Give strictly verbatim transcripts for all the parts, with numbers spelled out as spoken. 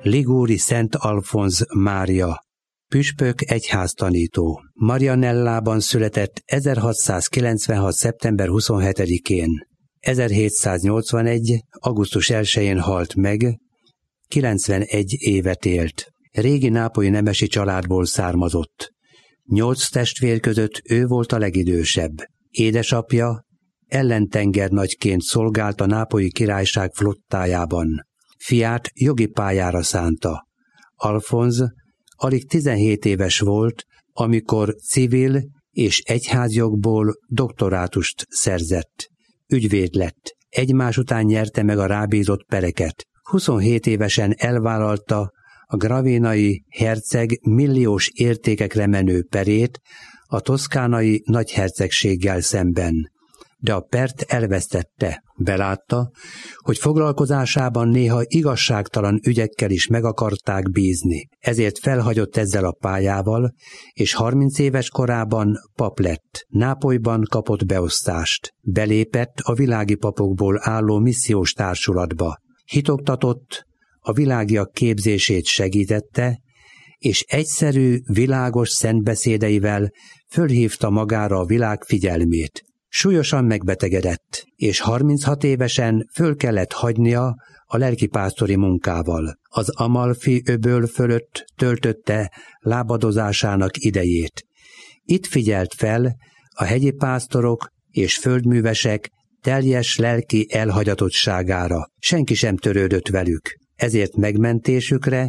Liguri Szent Alfonz Mária, püspök egyháztanító. Marianellában született ezerhatszázkilencvenhat. szeptember huszonhetedikén. ezerhétszáznyolcvanegy. augusztus elsején halt meg, kilencvenegy évet élt. Régi nápolyi nemesi családból származott. Nyolc testvér között ő volt a legidősebb. Édesapja ellentengernagyként szolgált a Nápolyi Királyság flottájában. Fiát jogi pályára szánta. Alfonz alig tizenhét éves volt, amikor civil és egyházjogból doktorátust szerzett. Ügyvéd lett. Egymás után nyerte meg a rábízott pereket. huszonhét évesen elvállalta a gravénai herceg milliós értékekre menő perét a toszkánai nagyhercegséggel szemben. De a pert elvesztette. Belátta, hogy foglalkozásában néha igazságtalan ügyekkel is meg akarták bízni. Ezért felhagyott ezzel a pályával, és harminc éves korában pap lett. Nápolyban kapott beosztást. Belépett a világi papokból álló missziós társulatba. Hitoktatott, a világiak képzését segítette, és egyszerű, világos szentbeszédeivel fölhívta magára a világ figyelmét. Súlyosan megbetegedett, és harminchat évesen föl kellett hagynia a lelkipásztori munkával. Az Amalfi öböl fölött töltötte lábadozásának idejét. Itt figyelt fel a hegyi pásztorok és földművesek teljes lelki elhagyatottságára. Senki sem törődött velük. Ezért megmentésükre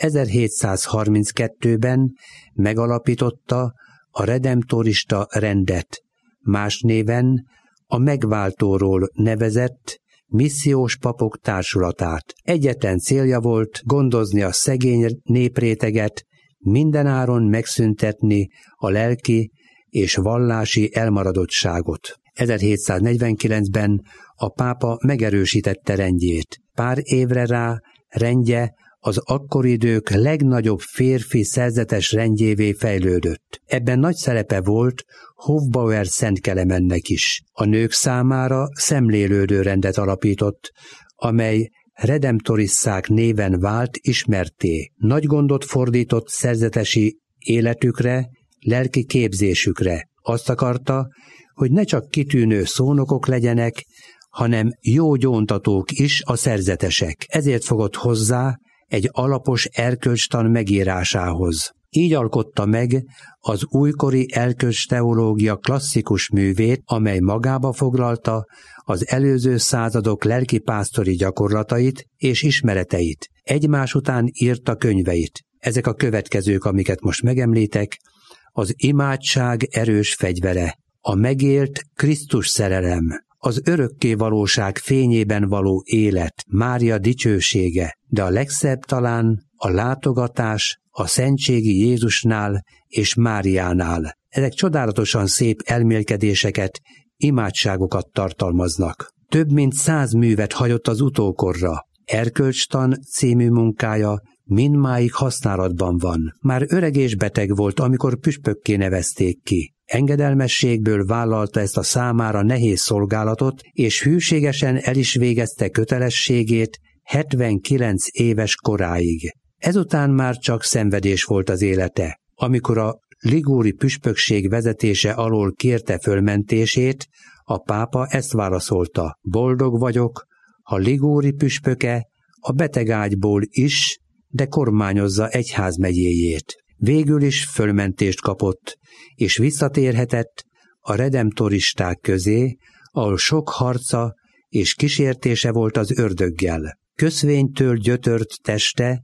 ezerhétszázharminckettőben megalapította a redemptorista rendet, más néven a megváltóról nevezett missziós papok társulatát. Egyetlen célja volt gondozni a szegény népréteget, mindenáron megszüntetni a lelki és vallási elmaradottságot. ezerhétszáznegyvenkilencben a pápa megerősítette rendjét. Pár évre rá rendje az akkori idők legnagyobb férfi szerzetes rendjévé fejlődött. Ebben nagy szerepe volt Hofbauer Szent Kelemennek is. A nők számára szemlélődő rendet alapított, amely redemptorisszák néven vált ismertté. Nagy gondot fordított szerzetesi életükre, lelki képzésükre. Azt akarta, hogy ne csak kitűnő szónokok legyenek, hanem jó gyóntatók is a szerzetesek. Ezért fogott hozzá egy alapos erkölcstan megírásához. Így alkotta meg az újkori erkölcsteológia klasszikus művét, amely magába foglalta az előző századok lelkipásztori gyakorlatait és ismereteit. Egymás után írta könyveit. Ezek a következők, amiket most megemlítek: az imádság erős fegyvere, a megélt Krisztus szerelem, az örökké valóság fényében való élet, Mária dicsősége, de a legszebb talán a látogatás a szentségi Jézusnál és Máriánál. Ezek csodálatosan szép elmélkedéseket, imádságokat tartalmaznak. Több mint száz művet hagyott az utókorra. Erkölcstan című munkája mindmáig használatban van. Már öreg és beteg volt, amikor püspökké nevezték ki. Engedelmességből vállalta ezt a számára nehéz szolgálatot, és hűségesen el is végezte kötelességét hetvenkilenc éves koráig. Ezután már csak szenvedés volt az élete. Amikor a ligúri püspökség vezetése alól kérte fölmentését, a pápa ezt válaszolta: boldog vagyok, ha ligúri püspöke a betegágyból is, de kormányozza egyházmegyéjét. Végül is fölmentést kapott, és visszatérhetett a redemptoristák közé, ahol sok harca és kísértése volt az ördöggel. Köszvénytől gyötört teste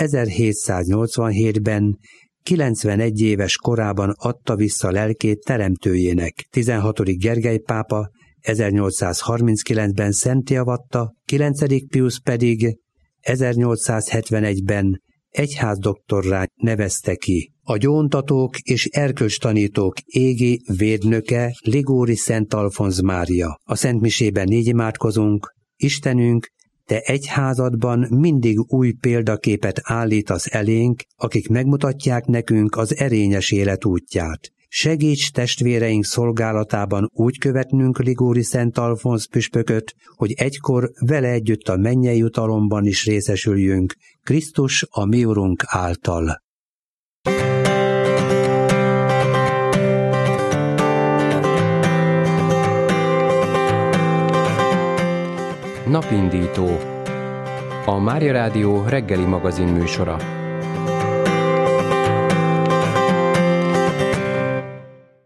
ezerhétszáznyolcvanhétben kilencvenegy éves korában adta vissza lelkét teremtőjének. tizenhatodik Gergely pápa ezernyolcszázharminckilencben szentté avatta, kilencedik Piusz pedig ezernyolcszázhetvenegyben egyházdoktorrá nevezte ki. A gyóntatók és erkölcstanítók égi védnöke Liguri Szent Alfonz Mária. A szentmisében így imádkozunk: Istenünk, te egyházadban mindig új példaképet állítasz elénk, akik megmutatják nekünk az erényes élet útját. Segíts testvéreink szolgálatában úgy követnünk Liguri Szent Alfonz püspököt, hogy egykor vele együtt a mennyei jutalomban is részesüljünk, Krisztus a mi Urunk által. Napindító. A Mária Rádió reggeli magazin műsora.